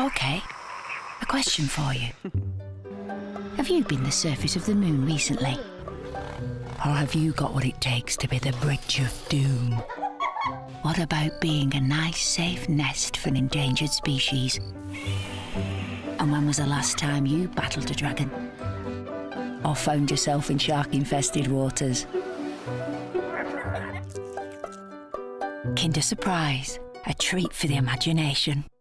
OK, a question for you. Have you been the surface of the moon recently? Or have you got what it takes to be the bridge of doom? What about being a nice, safe nest for an endangered species? And when was the last time you battled a dragon? Or found yourself in shark-infested waters? Kinder Surprise, a treat for the imagination.